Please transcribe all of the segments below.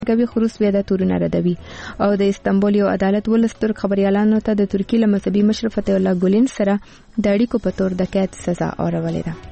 کوي خروس بیا د تورونه ردوي. او د استانبول یو عدالت ولستر خبريالانو ته د ترکی له مذهبي مشر فتح الله ګولین سره د اړیکو په تور د قید سزا اورولې ده.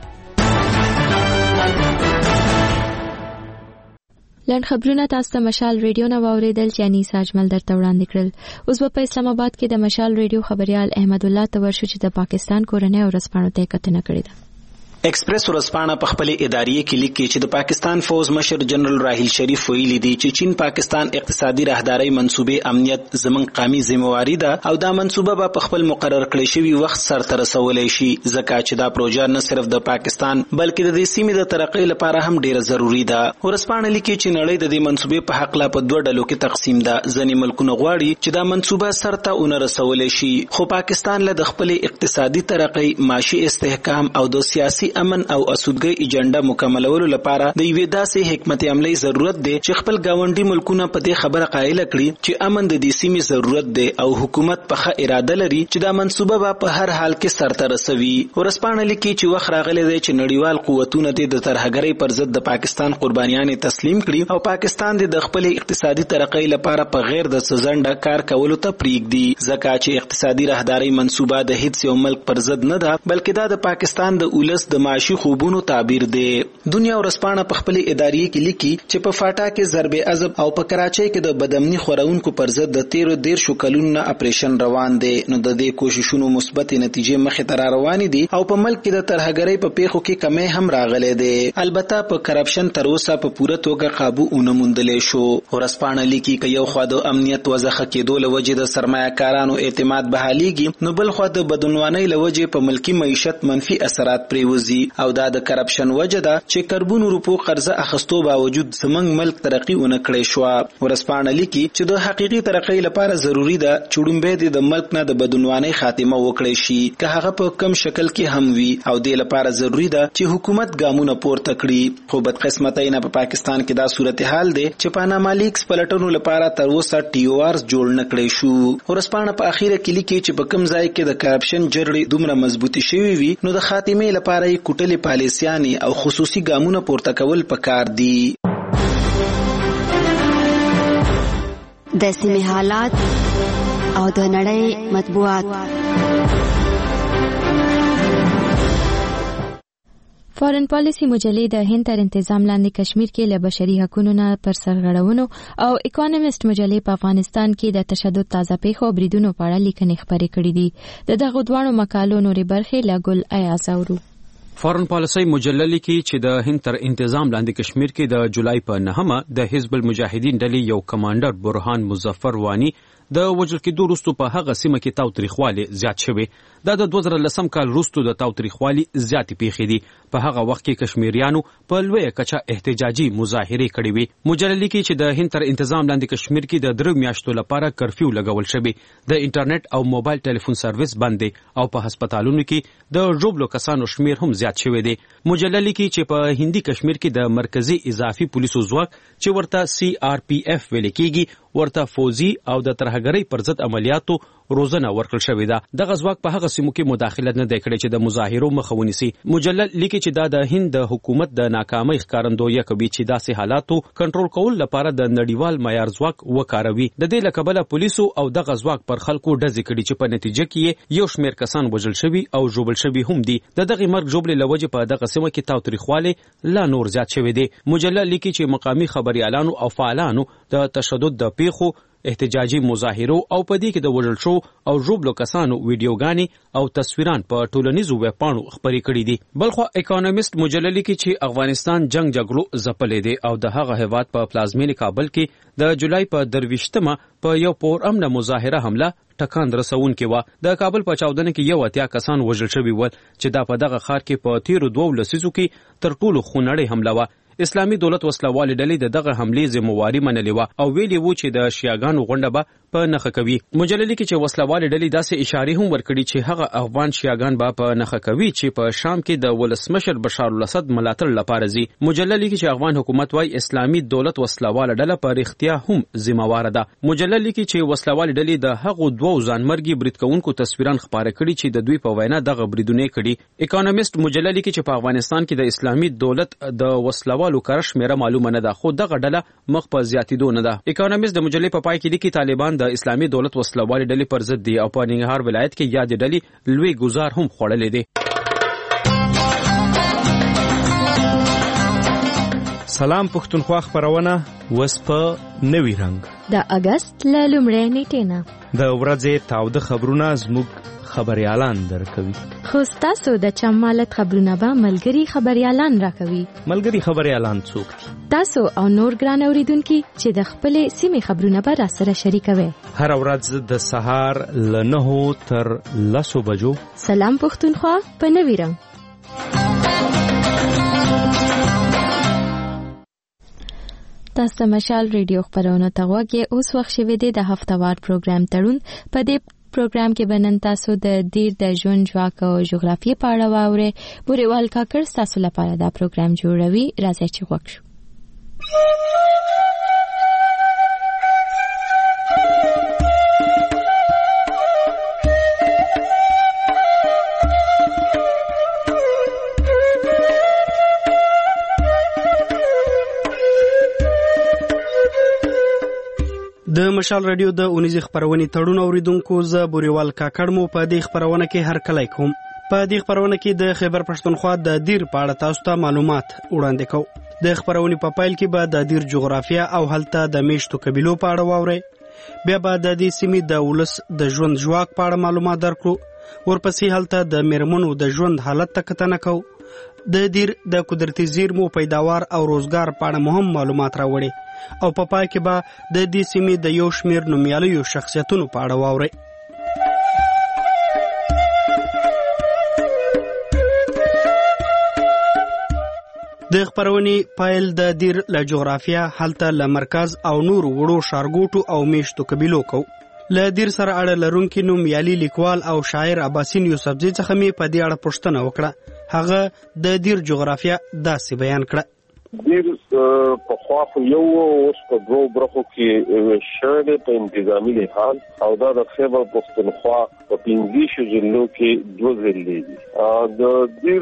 لند خبرونه تاسو ته مشال ریډیو نه واوریدل چې انیس اجمل درته وړاندې کړل. اوس په اسلام آباد کې د مشال ریډیو خبريال احمد الله تورشو چې د پاکستان کورنۍ او رسپانو ته کتنه کړې ده. ایکسپریس ورځپاڼه په خپل اداري کې لیکي چې د پاکستان فوز مشر جنرال راحیل شریف ویلي دی چې چین پاکستان اقتصادي راهداري منصوبې امنیت زموږ قومي ذمہواری ده او دا منصوبه به په خپل مقرر کړی شوی وخت سرته رسولای شي ځکه چې دا پروژه نه صرف د پاکستان بلکې د دې سیمې د ترقۍ لپاره هم ډیره ضروری ده. ورځپاڼه لیکي چې نړۍ د دې منصوبې په حق لا په دوه ډلو کې تقسیم ده. ځینې ملکونه غواړي چې دا منصوبه سرته ونه رسولای شي خو پاکستان له د خپل اقتصادي ترقۍ معاشي استحکام او د سیاسي امن او سودګي ایجنډا مکملولو لپاره د یوې داسې حکمت عملی ضرورت دی چې خپل گاونډي ملکونه په دې خبره قایل کړي چې امن د دې سیمې ضرورت دی او حکومت په ښه اراده لري چې دا منصوبه په هر حال کې سرته رسوي. ورځپاڼه لیکي چې وخت راغلی دی چې نړیوال قوتونه د ترهګرۍ پر ضد د پاکستان قربانیان تسلیم کړي او پاکستان د خپل اقتصادي ترقۍ لپاره په غیر د سزنده کار کولو ته پریږدي ځکه چې اقتصادي راهداري منصوبه د هیڅ یو ملک پر ضد نه ده بلکې دا د پاکستان د اولس د معاشي خوبونو تعبیر دی. دنیا ورځپاڼه په خپل اداري کې لیکي چې په فاټا کې ضرب عضب او په کراچۍ کې د بدامني خورونکو پر ضد د 13 کلونو اپریشن روان دی. نو د دې کوششونو مثبت نتیجې مخې ته روان دي او په ملک کې د ترهګرۍ په پیښو کې کمی هم راغلی دی. البته په کرپشن تر اوسه په پوره توګه قابو ونه موندلې شو. ورځپاڼه لیکي چې یو خوا د امنیت وضعه کېدو له وجې د سرمایه‌کارانو اعتماد بحاليږي نو بل خوا د بدعنوانۍ له وجې په ملکی معیشت منفي اثرات پریوزي او دا د کرپشن وجه ده چې کربونو روپو قرضه اخستو باوجود زمنګ ملک ترقی ونه کړی شو. ورځپاڼه لیکي چې د حقيقي ترقۍ لپاره ضروری ده چې ډومبه د ملک نه د بدعنوانۍ خاتمه وکړي شي که هغه په کم شکل کې هم وي او د لپاره ضروری ده چې حکومت ګامونه پورته کړي. خو بدقسمتۍ نه په پاکستان کې دا صورتحال دی چې پاناما لیکس پلټنو لپاره تر اوسه TORs جوړ نه کړی شو. ورځپاڼه په اخیره کې لیکي چې په کم ځای کې د کرپشن جرړې دومره مضبوطی شوی وي نو د خاتمه لپاره یې کوټلې پالیسیانې او خصوصي ګامونه پورته کول پکار دي. د سیمې حالات او د نړۍ مطبوعات. فارن پالیسی مجلې د هند تر انتظام لاندې کشمیر کې له بشري حقوقو نه پر سرغړونو او اکونومست مجلې په افغانستان کې د تشدد تازه پیښو بریدونو په اړه لیکنې خبرې کړې دي. د دغه دوه مقالو نورې برخې له ګل ایاز اورو. فارن پالیسی مجله لیکي چې د هند تر انتظام لاندې کشمیر کې د جولای په 9 د حزب المجاهدین ډلې یو کمانډر برهان مظفر وانی د وژل کېدو وروسته په هغه سیمه کې تاوتریخوالی زیات شوی. دا د 2010 کال وروسته د تاوتریخوالی زیاتې پیښې دي. په هغه وخت کې کشمیریانو په لویه کچه احتجاجي مظاهرې کړې وي. مجله لیکي چې د هند تر انتظام لاندې کشمیر کې د 3 میاشتو لپاره کرفیو لګول شوی. د انټرنیټ او موبایل ټلیفون سرویس بند دی او په هسپتالونو کې د ژوبلو کسانو شمیر هم زیات شوی دی. مجله لیکي چې په هندي کشمیر کې د مرکزی اضافي پولیسو ځواک چې ورته CRPF ویل کېږي ورته فوزي او د ترهګرۍ پر ضد عملیاتو روزنه ورکړل شوې ده. دغه ځواک په هغه سیمو کې مداخلت نه دی کړی چې د مظاهرو مخه ونیسي. مجله لیکي چې دا د هند د حکومت د ناکامۍ ښکارندویي کوي چې داسې حالاتو کنټرول کول لپاره د نړیوال معیار ځواک وکاروي. د دې له کبله پولیسو او دغه ځواک پر خلکو ډزې کړي چې په نتیجه کې یو شمېر کسان وژل شوي او ژوبل شوي هم دي. د دغه مرګ ژوبلې له وجې په دغه سیمه کې تاوتریخوالی لا نور زیات شوی دی. مجله لیکي چې مقامي خبريالانو او فعالانو د تشدد د پیښو احتجاجي مظاهرو او په دې کې د وژل شو او ژوبلو کسانو ویډیوګانې او تصویران په ټولنیزو ویبپاڼو خپرې کړي دي. بلخو اکونومست مجله لیکي چې افغانستان جنگ جګړو ځپلې دی او د هغه هیواد په پلازمینې کابل کې د جولای په 23 په یو پرامن مظاهره حمله ټکان رسونکې و. د کابل په چاودنه کې یو 80 کسان وژل شوي ول چې دا په دغه ښار کې په 13 لسیزو کې تر ټولو خونړۍ حمله و. اسلامي دولت وسلوال ډلې دغه حملې ذمہواری منلې و او ویلي وو چې د شیعاګانو غونډه به په نخښه کوي. مجله لیکي چې وسلوال ډلې داسې اشاره هم ورکړي چې هغه افغان شیعاګان به په نخښه کوي چې په شام کې د ولسمشر بشار الاسد ملاتړ لپاره ځي. مجله لیکي چې افغان حکومت وايي اسلامي دولت وسلوال ډله په اړتیا هم ذمہوار ده. مجله لیکي چې وسلوال ډلې د هغو دوو ځانمرګي برید کوونکو تصویران خپاره کړي چې د دوی په وینا دغه بریدونه کړي. اکونومیست مجله لیکي چې په افغانستان کې د اسلامي دولت د وسلوالو کار شمیره معلومه نه ده، خو دغه ډله مخ په زیاتېدو نه ده. اکونومیست د مجلې په پای کې لیکي طالبان د اسلامي دولت وسلوالې ډلې پر ضد دي او په ننګرهار ولایت کې یادې ډلې لوی ګزار هم خوړلې دي. سلام پښتونخوا خبرونه وس په نوي رنګ د اگست له لومړۍ نیټې نه د ورځې تاوده خبرونه زموږ خبريالان درکوي. خو تاسو د چمالت خبرونه به ملګری خبريالان راکوي. ملګری خبريالان څوک دي؟ تاسو او نور ګران اوریدونکو چې د خپل سیمې خبرونه به را سره شریکوي. هر ورځ د سهار له 9 تر 10 بجو سلام پښتونخوا په نوي رنګ. تاسو مشال ریډیو خبرونه ته وګورئ. اوس وخت شوه د هفتهوار پروګرام تړون. په دې پروګرام کې بنن تاسو د دیر د ژوند ژواک او جغرافیې په اړه واورئ. بوريوال کاکړ تاسو لپاره دا پروګرام جوړوي. راځئ چې وګورو. د مشال رادیو د اونیزي خبرونه تړون اوریدونکو ز بوريوال کاکړ مو په دې خبرونه کې هر کله کوم. په دې خبرونه کې د خیبر پښتونخوا د دیر په اړه تاسو ته معلومات وړاندې کوم. د خبرونه په پایل کې به د دیر جغرافیه او هلته د میشتو قبیلو په اړه واورئ. بیا به د دې سیمې د ولس د ژوند ژواک په اړه معلومات درکړو. ورپسې هلته د میرمنو د ژوند حالت ته کتنه کوو. د دیر د قدرتي زیرمو پیداوار او روزګار په اړه مهم معلومات راوړي او په پای کې به د دې سیمې د یو شمیر نومیالیو شخصیتونو په اړه واورئ. د خبرونې پایل د دیر له جغرافیه هلته له مرکز او نور وړو ښارګوټو او میشتو قبیلو کو. له دیر سره اړه لرونکي نومیالي لیکوال او شاعر عباسین یوسفزي څخه مې په دې اړه پوښتنه وکړه. هغه د دیر جغرافیه داسې بیان کړه. دیر په خوا خو یو اوس په دوه برخو کې شوی په انتظامی لحاظ او دا د خیبر پښتونخوا په 15 ضلعو کې 2 ضلعې دي. د دیر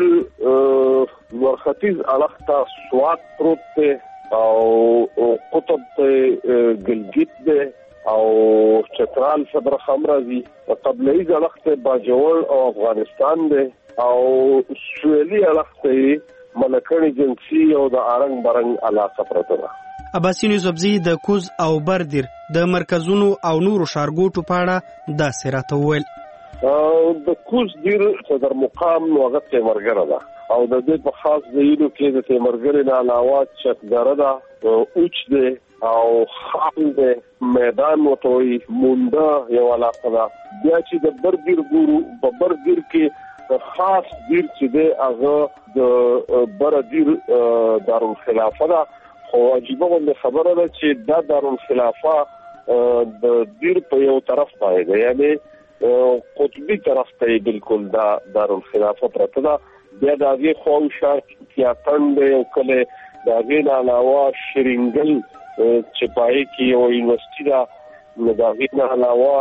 ورختیز الخته سوات پروت دی او قطب ته ګلګت دی او چترال صدر خمرازي او قبله‌ای الخته باجوړ او افغانستان دی او سویلی الخته ملکړی جنسي او د آرنګ برنګ علاقه پرته ده. عباسین یوسفزي د کوز او بردیر د مرکزونو او نورو ښارګوټو په اړه داسې راته وویل. د کوز دیر صدر مقام هغه تیمرګره ده او د دې په خاص ځایونو کې د تیمرګرې نه علاوه چکدره ده، اوچ دی او خام دی، میدان وتوي مونده یو علاقه ده. بیا چې د بردیر ګورو په بردیر کې خاص دیر چې دی هغه د بردیر دارالخلافه ده. خو عجیبه غونډه خبره ده چې دا دارالخلافه د دیر په یو طرف باندې ده، یعنی قطبی طرف ته بالکل دا دارالخلافه پرته ده. بیا د هغې خواوشا تیاتن دی او کله د هغې نه علاوه شرینګل چې پای کې یو یونیورسيټي ده، د هغې نه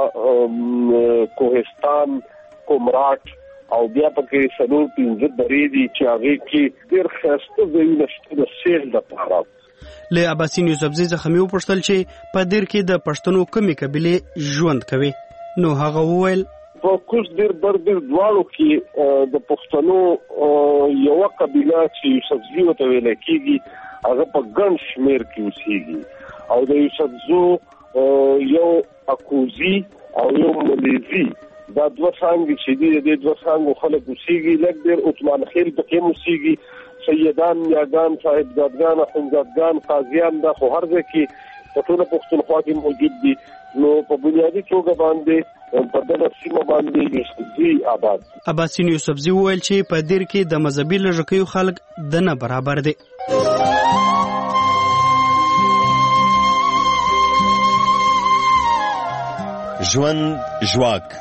علاوه کوهستان، کومراټ او بیا پکې سلور 15 درې دي چې هغې کې ډېر ښایسته ځایونه شته د سیل لپاره. له عباسین یوسفزي څخه مې وپوښتل چې په دیر کې د پښتنو کومې قبیلې ژوند کوي. نو هغه وویل په کوز دیر بردیر دواړو کې د پښتنو یوه قبیله چې یوسفزي ورته ویل کېږي هغه په ګڼ شمېر کې اوسېږي او د یوسفزو یو اکوزي او یو ملیزي دا دوه څانګې چې دي د دوه څانګو خلک اوسېږي. لږ ډېر عثمان خیل پکې هم اوسېږي، سیدان، میاګان، صاحبزادګان، اخندزادګان، قاضیان، دا خو هر ځای کې په ټوله پښتونخوا کې موجود دي. نو په بنیادي توګه باندې په دغه سیمه باندې یوسفزي آباد. عباسین یوسفزي وویل چې په دیر کې د مذهبي لږکیو خلک د نه برابر دي. ژوند ژواک.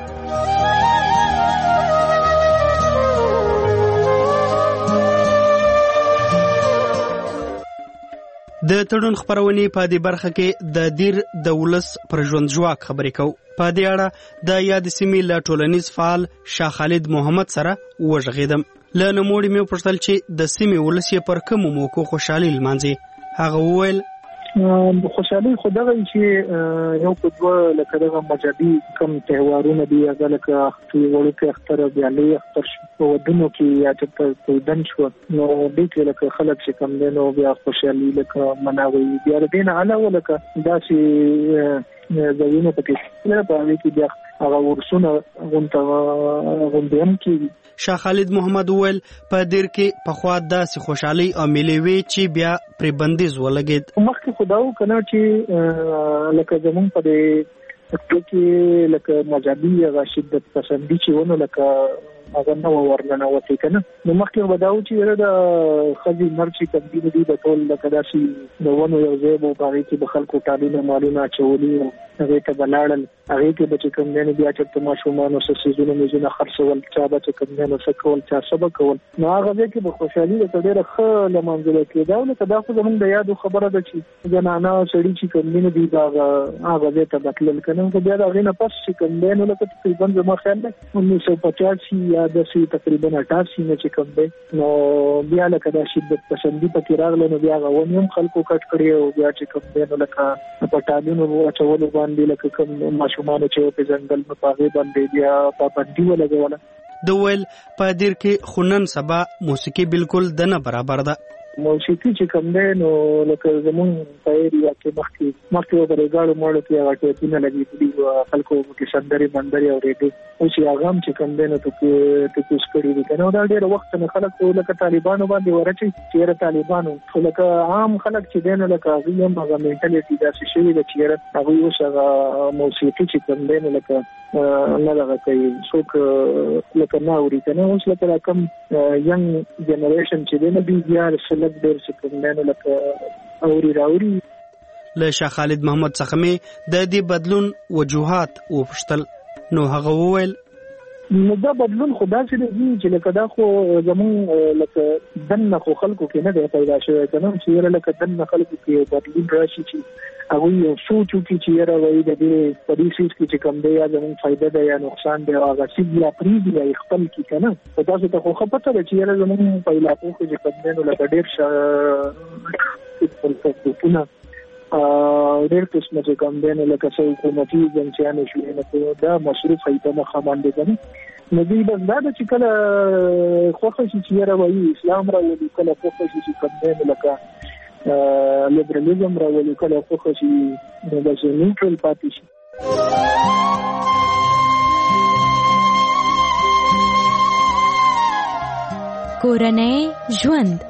د تړون خبرونې په دې برخه کې د دیر د ولس پر ژوند ژواک خبرې کوو. په دې اړه د یاد سیمې له ټولنیز فعال شاه خالد محمد سره وغږېدم. له نوموړي مې وپوښتل چې د سیمې ولس یې پر کومو موکو خوشحالي لمانځي. هغه وویل خوشحالي خو دغه چې یو په دوه لکه دغه مذهبي کم تهوارونه دي هغه لکه وړوکی اختر بیا لوی اختر په ودونو کې یا چې په دن شو نو دې کې لکه خلک چې کم دي نو بیا خوشحالي لکه مناوي بیا د دین علاوه لکه داسې ځایونه پکې نه پاره کې بیا هغه ورسونه غونډه هم کې. شاه خالد محمد وویل په دیر کې په خوا داسې خوشحالي او ملي وی چې بیا پرې بندیز ولګید. مخکې خداو کنه چې لکه زمون په دې کې لکه مذهبي یا شدت پسندي چې ونه لکه هغه نو ورننه وتی کنه نو مخکې بداو چې د خځې مرچي تبدیل دي د ټول لکه داسې د ونه یو ځای وو باغې کې د خلکو ټالونه مالونه چولي هغه ته بلاړل هغه کې بچ کوم نه بیا چې ماشومان او سيزونه میزونه خرڅول چا بچ کوم نه سکول چا سبق کول نو هغه کې به خوشحالي د ډېر ښه لمانځل کېدا او لکه دا خو زمونږ د یادو خبره ده چې جنانا سړي چې کوم نه دي دا هغه ته بدلل کنه خو بیا دا غینه پس چې کوم نه لکه تقریبا زما خیال ده 1985 یا د تقریبا 88 نه چې کوم دی نو بیا لکه دا شدت پسندي پکې راغله نو بیا غوونیم خلکو کټ کړی او بیا چې کوم دی نو لکه پټالونو اچول باندې لکه کوم ماشومان چې په ځنګل په پاغي باندې بیا پابندي ولګوله. د ویل په دیر کې خنن سبا موسیقي بالکل دنه برابر ده. موسیقي چې کوم دی نو لکه زمون په ایریا کې مخکې ورګاړو ماړو کې هغه ټیپونه لګېدلي خلکو کې سندري بندري اورېدي او چې هغه هم چې کوم دی نو ته کوس کړی دي کنه دا ډېر وخت نه خلک لکه طالبانو باندې ورچي چې طالبانو لکه عام خلک چې دین لکه هغه هم هغه منټالیټي داسې شوی د چې هغه اوس هغه موسیقي چې کوم دی نو لکه نه لږه کوي څوک لکه نه اوري کنه اوس لکه کوم ینګ جنریشن چې دی نه بیا ډېر څه لکه اوري راوري. له شاه خالد محمد څخه مې د دې بدلون وجوهات وپوښتل نو هغه وویل نو دا بدلون خدا چې دی چې لکه دا خو زمون لکه دنه خو خلکو کې نه دی پیدا شوی کنه چې لکه دنه خلکو کې بدلون راشي چې هغه یو سوچو کې چې راوي د دې پولیسو کې چې کوم دی یا زمون فائدہ دی یا نقصان دی هغه چې یا پریدي یا خپل کې کنه په تاسو ته خو پته ده چې زمون په علاقو کې چې کوم دی نو لکه ډېر څه ډېر قسمه چې کوم دی نو لکه څو حکومتي ځنچانو شوې نه دا مصروف ایتمه خبرې کوي نو دوی بس دا چې کله خوښ شي چې راوي اسلام راوي کله خوښ شي چې کوم دی نو لکه لیبرالیزم راوي کله خوښ شي نو بس نیوټرل پاتې شي. کورنۍ ژوند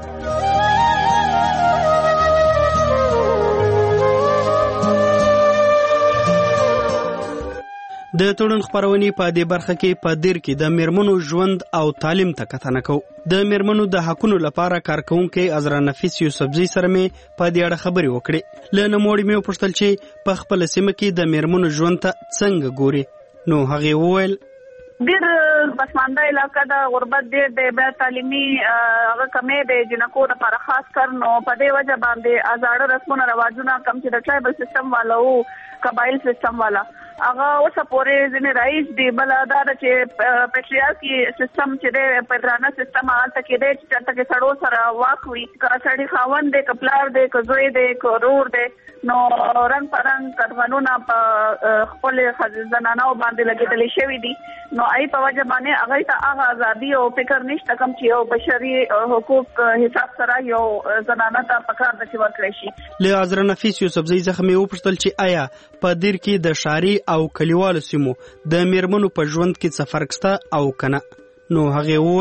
د تړون خبرونې په دې برخه کې په دیر کې د میرمنو ژوند او تعلیم ته کتنه کوو. د میرمنو د حقونو لپاره کارکونکي عذرا نفیس یوسفزي سره مې په دې اړه خبرې وکړې. له نوموړي مې وپوښتل چې په خپل سیمه کې د میرمنو ژوند ته څنګه ګوري نو هغه وویل ډېر پسمانده علاقه دا غربت ډېر دی بیا تعلیمي هغه کمې دی جنکو لپاره خاص کر نو په دې وجه باندې ازاړه رسمونه رواجونه کم چې د ټرایبل سیستم والا او قبایل سیستم والا هغه اوس پورې ځنې رئیس دی بل دا چې پیټریارکی سیستم چې دی پدرانه سیستم هغه ته کې دی چې چرته کې سړو سره واکوي که سړی خاوند دی که پلار دی که زوی دی که ورور دی نو رنګ پرنګ قانونونه په خپل زنانو باندې لګېدلې شوي دي نو ای په وجه باندې هغه ته هغه ازادي او فکر نشته کوم چې یو بشري حقوق حساب سره یو زنانه ته پکار د چې ورکړي شي. له عذرا نفیس یوسفزي څخه مې وپوښتل چې آیا په دیر کې د شهري او کلیوالو سیمو د میرمنو په ژوند کې څه فرق شته او کنه نو هغه وویل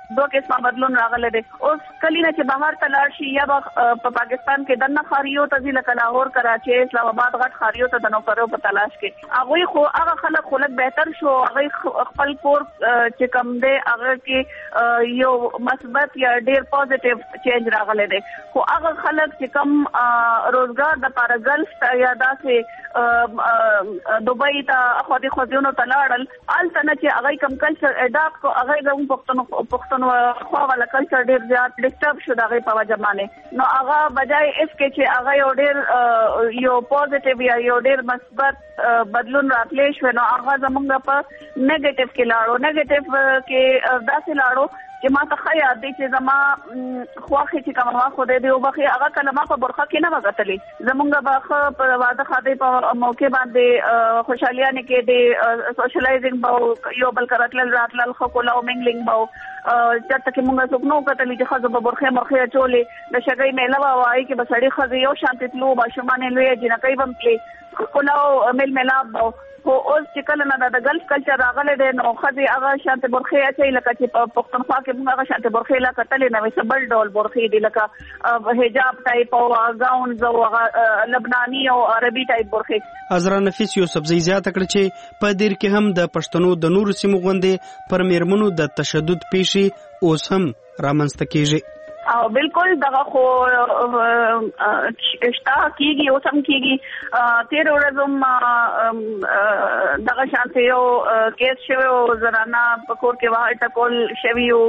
دوه قسمه بدلون راغلی دی. اوس کله چې بهر ته لاړ شي یا په پاکستان کې دنه خاریو ته ځي لکه لاهور، کراچي، اسلام آباد غټ خاریو ته د نوکرو په تلاش کې هغه خو هغه خلک خلک بهتر شو، هغه خپل کور چې کم دی هغه کې یو مثبت یا ډیر پوزټیو چینج راغلی دی. خو هغه خلک چې کم روزګار د لپاره ګلف ته یا داسې دوبۍ ته خودي خودونو ته لاړل، الته نه چې هغه کم کلچر اډاپټ کو، هغه د پښتون خو هغه کلچر ډیر زیات ډیسټرب شو دغه په وجه باندې. نو هغه بجای اس کې چې هغه یو ډیر یو پوزټیو یا یو ډیر مثبت بدلون راتلی شو، نو هغه زمونږ په نیگیټیو کې لاړو. نیگیټیو کې داسې لاړو چې ما ته ښه یاد دی چې زما خواخې چې کومه ما خو دی وبخي هغه کله ما په برخه کې نه وغتلې. زمونږ به په واده خاطر په موقع باندې خوشحالیانه کې دی سوشلایزینګ به یو بل کراتل راتل خو کولا او منګلینګ به چرته کې مونږ څوک نو کتلې چې خزه به برخه مرخه چولې د شګۍ میله وای کې بسړي خزه یو شانتي تلو ماشومان لوی جنکې بم پلی کولا مل ملاب خو اوس چې کله نه د ګلف کلچر راغلی دی نو خزي هغه شانتي برخه اچي لکه چې په پښتونخوا کې موږ هغه شانتي برخه لا کتلې نو سبل ډول برخه دي لکه حجاب ټایپ او گاون زو لبناني او عربي ټایپ برخه. عذرا نفیس یوسفزئی زیاته کړ چې په دیر کې هم د پښتنو د نور سیمو غوندې پر میرمنو د تشدد پیشي اوس هم رامنځته کیږي. او بالکل دغه خو اشتا کیږي او سم کیږي. تیر ورځم دغه شانته یو کیس شوی زنانه په کور کې واه ټکول شوی او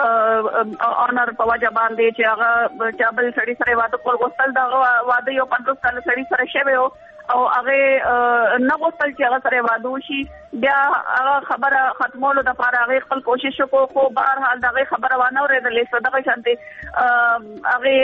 اونر په وجه باندې چې هغه چابل سړی سره واده کول غوښتل، دغه واده یو 50 کال سړی سره شوی او هغه نه غوښتل چې هغه سره واده وشي. بیا هغه خبره ختمولو د لپاره هغه خپل کوشش وکړو، خو بهر حال دغه خبره ونه اورېدلې. څه دغه شانته هغه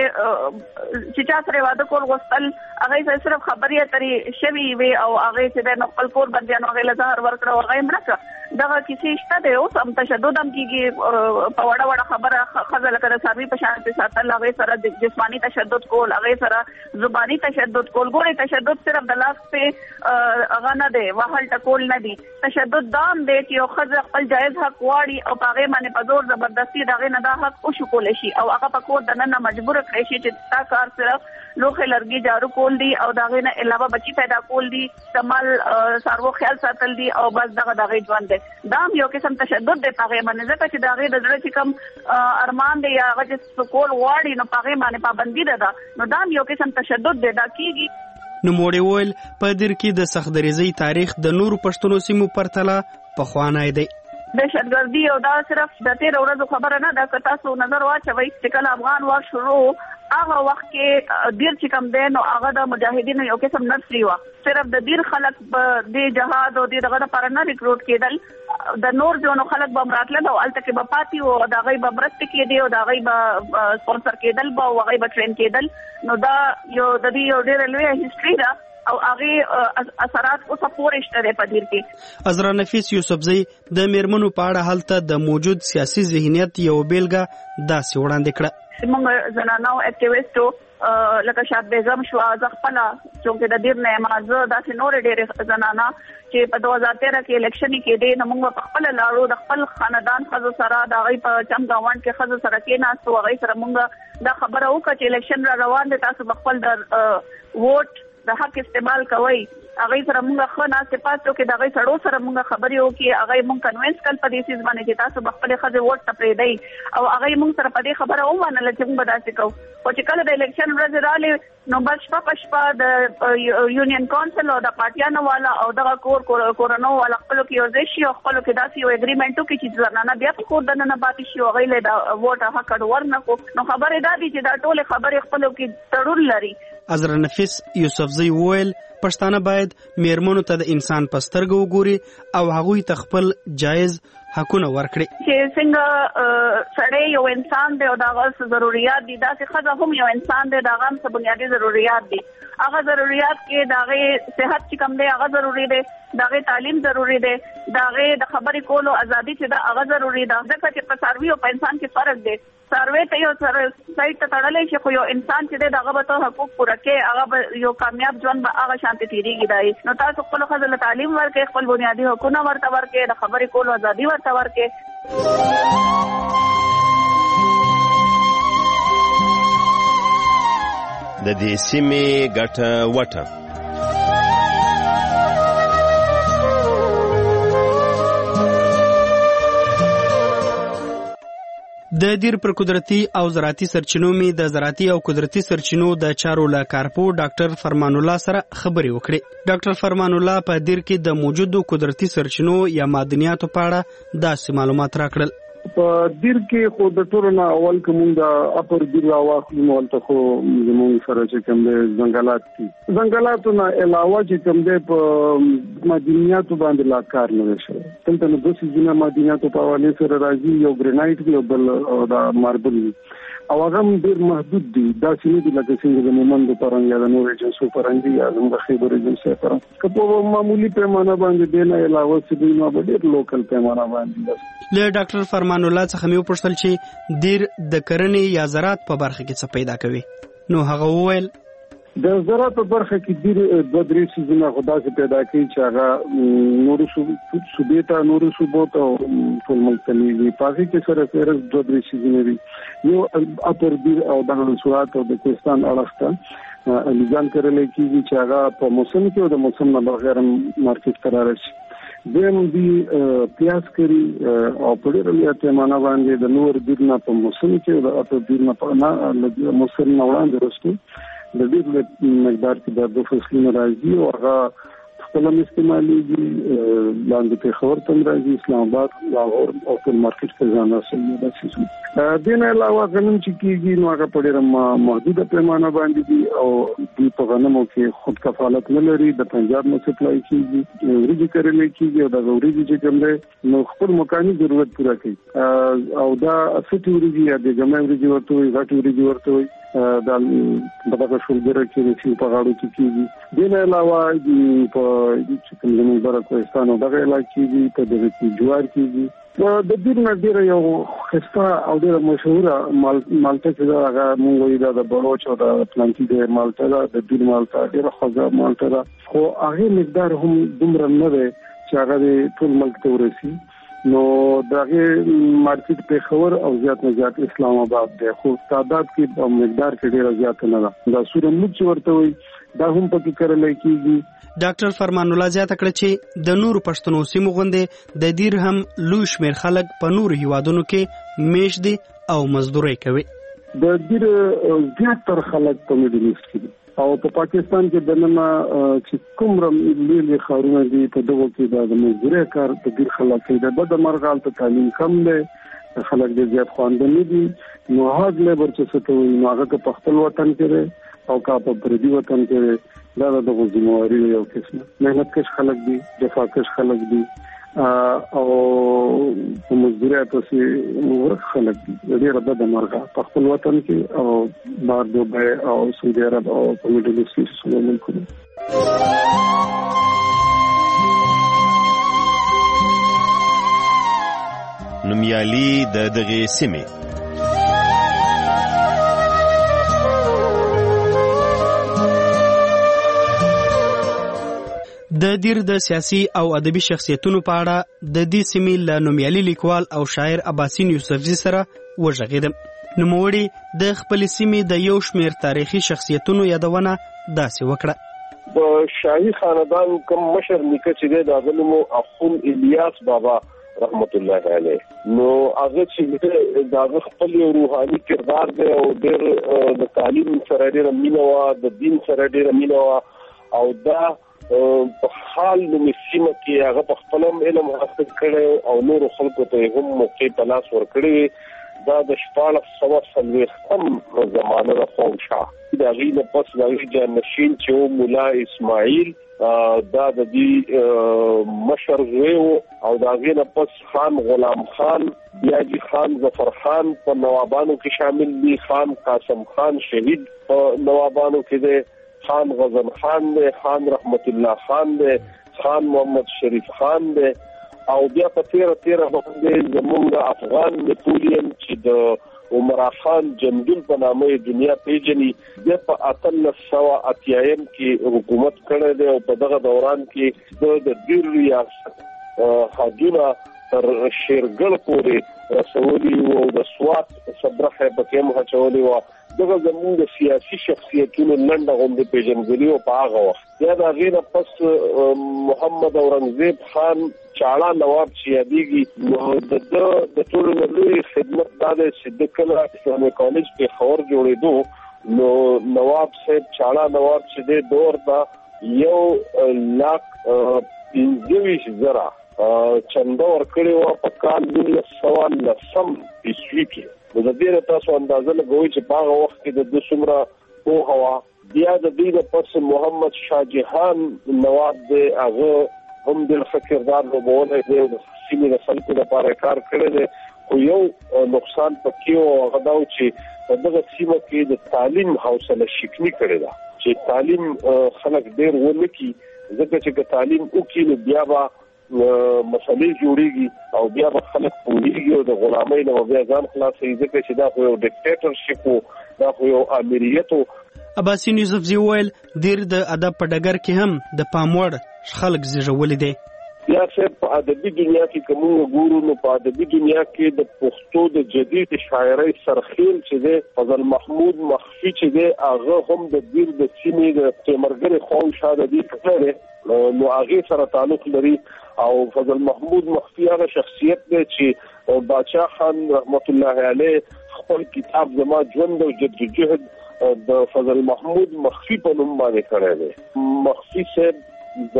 چې چا سره واده کول غوښتل هغه صرف خبرې اترې شوي وي او هغه چې د خپل کور بندیانو هغه له ظاهر ورکړو هغه مرکه دغه کیسې شته دی. اوس هم تشدد هم کیږي په وړه وړه خبره خزه لکه د سروي په شان ساتل، هغه سره جسمانی تشدد کول، هغه سره زبانی تشدد کول. ګوري تشدد صرف د لاس په هغه نه دی، وهل ټکول نه دی. تشدد دام دی چې یو خزه خپل جایز حق واړي او هغه باندې په زور زبردستی دغه نه دا حق او شو کول شي او هغه په کور د نن مجبور کړی شي چې تا کار صرف لوخه لرګي جارو کول دي او دغه نه علاوه بچی پیدا کول دي، تمال سارو خیال ساتل دي او بس دغه ژوند دی. دام یو قسم تشدد دی هغه باندې، ځکه چې دغه د زړه چې کم ارمان دی هغه چې سکول واړي نو هغه باندې پابندي ده، نو دام یو قسم تشدد دی دا کیږي. نو موړې ویل په دیر کې د سختدریزۍ تاریخ د نورو پښتنو سیمو پرتله پخوانی دی. دهشتګردي او دا صرف د تیر ورځو خبره نه ده، که تاسو نظر واچوئ چې کله افغان وار شروع هغه وخت کې دیر چې کم دی نو هغه د مجاهدینو یو قسم نرسري وه. صرف د دیر خلک د جهاد او د دغه لپاره نه ریکروټ کېدل، د نور ځونو خلک به راتلل او هلته کې به پاتې وو، د هغوی به مرستې کېدې او د هغوی به سپانسر کېدل به او هغوی به ټرین کېدل. نو دا یو د دې یو ډېره لویه هسټري ده او هغه اثرات اوس پورې شته دی په دیر کې. عذرا نفیس یوسفزئی د میرمنو په اړه هلته د موجود سیاسي ذهنیت یو بیلګه داسې وړاندې کړه. موږ زنانو اکټیویسټو لکه شاد بیگم شو ځخپله چونکې د دیر نه مازه داسې نورې ډېرې زنانه چې په 2013 کې الیکشن کې دی نو موږ په خپل لاړو د خپل خاندان خزو سره د هغوی په چم ګاونډ کې خزو سره کېناستو، هغوی سره موږ دا خبره وکړه چې الیکشن را روان دی، تاسو په خپل د ووټ د حق استعمال کوئ. هغه سره موږ خو ناسته پاتو کې دغه سړو سره موږ خبرې وکړي، هغه موږ کنوینس کړ په دې سیس باندې چې تاسو خپل خزه ووټ ته پرېږدئ او هغه موږ سره په دې خبره ومنله چې موږ داسې کوو. خو چې کله د الیکشن ورځ راغلې نو بس شپه د یونین کونسل او د پارټیانو والا او دغه کورونو والا خپلو کې یو ځای شي او خپلو کې داسې یو اګریمنټ وکړي چې زنانه بیا په کور دننه پاتې شي او هغوی له د ووټ حق ورنکړو. نو خبرې دا دي چې دا ټولې خبرې خپلو کې تړون لري. عذرا نفیس یوسفزئی وویل پښتانه باید میرمنو ته د انسان په سترګه وګوري او هغوی ته خپل جایز حقونه ورکړي. چې څنګه سړی یو انسان دی او دغه ضرورت دي، داسې ښځه هم یو انسان دی، دغه هم څه بنیادي ضرورت دي. هغه ضرورت کې د هغې صحت چې کوم دی هغه ضروري دی، د هغې تعلیم ضروري دی، د هغې د خبرې کولو ازادي چې ده هغه ضروري ده. ځکه چې په څاروي او په انسان کې فرق دی. څاروی ته یو سایډ ته تړلی شي خو یو انسان چې دی دغه به ته حقوق پوره کوې، هغه به یو کامیاب ژوند به هغه شانتې تېرېږي. دی نو تاسو خپلو ښځو له تعلیم ورکړئ، خپل بنیادي حقونه ورته ورکړئ، د خبرې کولو ازادي ورته ورکړئ. د دې سیمې ګټه وټه. د دیر پر قدرتي او زراعتي سرچینو می د زراعتي او قدرتي سرچینو د چارو له کارپو ډاکټر فرمان الله سره خبرې وکړې. ډاکټر فرمان الله په دیر کې د موجودو قدرتي سرچینو یا معدنیاتو په اړه داسې معلومات راکړل. په دیر کې خو د ټولو نه اول کوم د اپر دیر واخلو نو ولته خو زموږ سره چې کوم د ځنګلات دي، ځنګلاتو نه علاوه چې کوم د معدنیاتو باندې لا کار نه وشي. دلته نو د سيزونه معدنیاتو په حواله سره راځي، یو ګرینایټ دی او بل دا ماربل دی او هغه ډیر محدود دي. دا چې نه دي لکه څنګه د مومند پرنګ یا د نور ایجنسو پرنګ یا د خیبر ایجنسو پرنګ په معمولی پیمانه باندې دی نه علاوه چې دوی ما ډیر لوکل پیمانه باندې. له ډاکټر فرمان الله څخه مې وپوښتل چې دیر د کرنې یا زراعت په برخه کې څه پیدا کوي. نو هغه وویل د زراعت په برخه کې ډیر د درې سيزونه خدا سے پیدا کوي چې هغه نورو صوبې نورو صوبو ته ټول ملتلي پاتې کې سره د درې سيزونه دي. یو اپر دیر او د سوات او د کوهستان اړخته الزام کړل کېږي چې هغه په موسم کې او د موسم نه بغیر مارکیټ قرار شي. دیم دی پیاز کری او په ډېر لوی پیمانه باندې د نور دیر نه په موسم کې او د اپر دیر نه په موسم نه وړاندې وروسته د ډېر مقدار کې د دوه فصلونو راځي او هغه خپل استعماليږي. لاندې په خبر تم راځي اسلام آباد لاهور او په مارکیټ کې ځان حاصل دي. دین علاوه غنم چې کیږي نو هغه په ډېر محدوده پیمانه باندې دي او د په غنمو کې خود کفالت نه لري. د پنجاب نه سپلای کیږي، ورېږي کړل کیږي او د ورېږي چې کوم دی نو خپل مکاني ضرورت پوره کوي او دا اسټ ورېږي یا د جمع ورېږي ورته وي، غټ ورېږي ورته وي. دا دغه شولګره کې چې په غاړو کې کیږي. دین علاوه په چې کوم زموږ برکوستان او دغه علاقې دي په دغه کې جوار کیږي. د دیر نه ډیر یو خسته او ډیر مشهوره مالټه چې هغه موږ وایو دا د بلوچ او د پلانټي د مالټه ده. د دیر مالټه ډیره خوږه مالټه ده خو هغه مقدار هم دومره نه دی چې هغه ټول ملک ته ورسي. نو دغه مارکیټ په خبر او زیات نه زیات اسلام آباد دی خو تعداد کې او مقدار کې ډیره زیات نه ده. دا سور ملک ورته وي دا هم پکې کړل کېږي. ډاکټر فرمان الله زیاته کړه چې د نورو پښتنو سیمو غوندې د دیر هم لوی شمېر خلک په نورو هیوادونو کې میش دي او مزدوري کوي. د دیر زیاتره خلک په میډل ایسټ کې او په پاکستان کې دنه چې کوم لوی خارونه دي په دغه کې د مزدوري کار د دیر خلک کوي. د بد مرغال ته تعلیم کم دی، خلک د زیات خواندنې دي. نو هغه لیبر چې څه ته وي نو هغه په خپل وطن کې او کا په پردي وطن کې دا د ذمہواری یو قسم مهنت کش خلک دي، دفاع کش خلک دي او په مزدوریاتو سي ورک خلک دي. ډېر بد مرغه په خپل وطن کې او بار دوبه او سعودي عرب او په میډل ایسټ کې څو ملکونه. نومیالي د دغه سیمې د دیر د سیاسي او ادبي شخصیتونو په اړه د دې سیمې له نومیالي لیکوال او شاعر عباسین یوسفزي سره وژغېدم. نوموړي د خپل سیمې د یو شمېر تاریخي شخصیتونو یادونه داسې وکړه. د شاهي خاندان کوم مشر نیکه چې د غلمو اخون الیاس بابا رحمت الله علیه نو هغه چې د خپل روحاني کردار دی او د تعلیم سره ډېر مینه وا، د دین سره ډېر مینه وا او دا په حال د مسیمه کې هغه په خپل علم حاصل کړي او نور خلکو ته هم موقع په لاس ورکړي. دا د 1440 زمانه د قوم شاه د غینه پس د جانشین چې مولا اسماعیل دا د دې مشر زوی او د غینه پس خان غلام خان بیاجی خان ظفر خان په نوابانو کې شامل دي. خان قاسم خان شهید په نوابانو کې دي، خان غزن خان دی، خان رحمت الله خان دی، خان محمد شریف خان دی او بیا په 13 باندې زمونږ افغان نپولین چې د عمرا خان جندل په نامه دنیا پیژني د په 1880 کې حکومت کړی دی او په دغه دوران کې د دیر ریاست حدونه تر شیرګل پورې رسولي او د سوات صبرخه په کې مهچولي او دغه زموږ د سیاسي شخصیتونو لنډه غونډه پیژندګلوي او په هغه وخت یا د غیر پس محمد اورنګزیب خان چاړه نواب چې یادېږي د ټولو لوی خدمت دا دی چې د کله اسلامي کالج کې خبر جوړېدو نو نواب صاحب چاړه نواب چې د دور دا 1,25,000 چنده ورکړي و په کال 1919 عیسوي کې. د دې تاسو اندازه لګوي چې په هغه وخت کې د څومره په هوا بیا د دې پس محمد شاه جهان نواب دی هغه هم د فکردار لوبونه دی د سیمې د خلکو لپاره کار کړی دی خو یو نقصان پکې او هغه دا چې دغه سیمه کې د تعلیم حوصله شکنی کړی دا چې تعلیم خلک ډېر ونکي ځکه چې تعلیم وکړي نو بیا به مسلې جوړيږي او بیا به خلک پوهیږي او د غلامۍ نه بیا ځان خلاصي ځکه چې دا خو یو ډیکټیټرشپ دا خو یو امریت. عباسین یوسفزي ویل ډیر د ادب په ډګر کې هم د پاموړ خلک زیږولې دي. یا صرف په ادبي دنیا کې کوم ګورو نو په ادبي دنیا کې د پښتو د جدید شاعرۍ سرخیل چې دی فضل محمود مخفي چې دی هغه هم د دیر د سیمې د تیمرګر خو شاده دي کړي نو هغه سره تعلق لري او فضل محمود مخفي هغه شخصیت دی چې باچا خان رحمت الله علیه خپل کتاب زما ژوند او جدوجہد د فضل محمود مخفي په نوم باندې کړی دی. مخفي صاحب د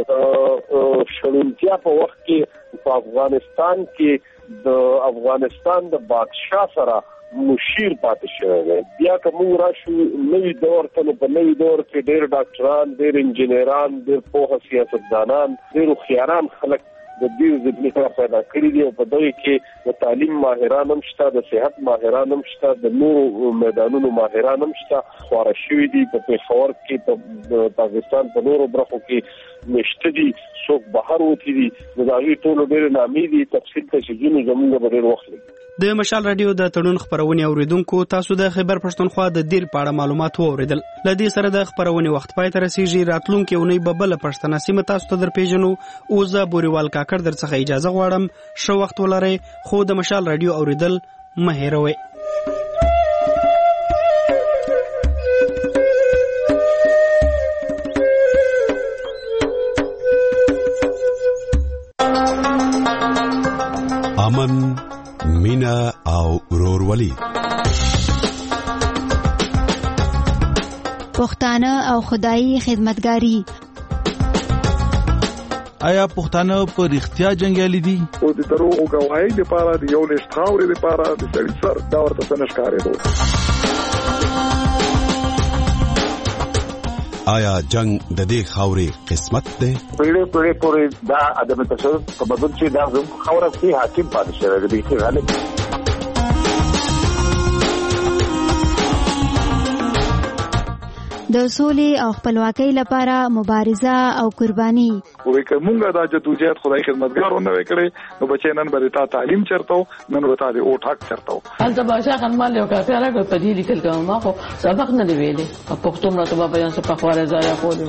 شړونتیا په وخت کې په افغانستان کې د افغانستان د بادشاه سره مشیر پاتې شوی دی. بیا که موږ راشو نوی دور ته نو په نوی دور کې ډېر ډاکټران ډېر انجینران ډېر پوهه سیاستدانان ډېر هوښیاران خلک د دې ځینې پیدا کړی دي او په دغه کې د تعلیم ماهران هم شته د صحت ماهران هم شته د نورو میدانونو ماهران هم شته خورا شوي دي په پېښور کې په پاکستان په نورو برخو کې نشته دي څوک بهر وتی دي د هغې ټولو ډېرې نامې دي تفصیل ته چې ځینې زموږ به ډېر وخت لګي. د مشال رادیو د تړون خبرونې اوریدونکو تاسو د خیبر پښتونخوا د دیر په اړه معلومات واوریدل. ل دې سره د خبرونې وخت پای ته رسیږي. راتلونکي اونۍ به بل پښتنه سیمه تاسو ته درپېژنو. او زه بوريوال کاکړ درڅخه اجازه غواړم. شو وخت ولرئ خو د مشال رادیو اوریدل مه هېروئ. امن، مینا او ورورولي. پښتانه او خدایي خدمتګاری. آیا پښتانه په رښتیا جنگیالي دي؟ او د دروغ غواړي د پاره د یو لښت خاورې د پاره د سړي سر دا ورته څنګه ښکارېدو. آیا جنگ د دې خاورې قسمت ده؟ پیړې پورې دا ادم تشدد په بدل چې دا خاوره کې حاکم پاتې شوی دی چې غالب د سولې او خپلواکۍ لپاره مبارزه او قرباني. وې کومه دا جدوجہد خدای خدمتګارونه وکړي نو بچي نن به تا تعلیم چرته نن به تا د او ټاک چرته. هلته باشا خنمال یو کافي راغی په دې لیکل کوم ما خو سبق نه دی ویلې په پښتو مرته بابا یان څه په خواره ځای خولې.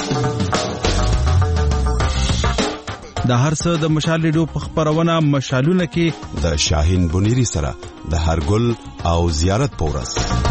د هر څه د مشال ریډیو په خبرونه مشالونه کې د شاهین بنيري سره د هر ګل او زیارت پورس.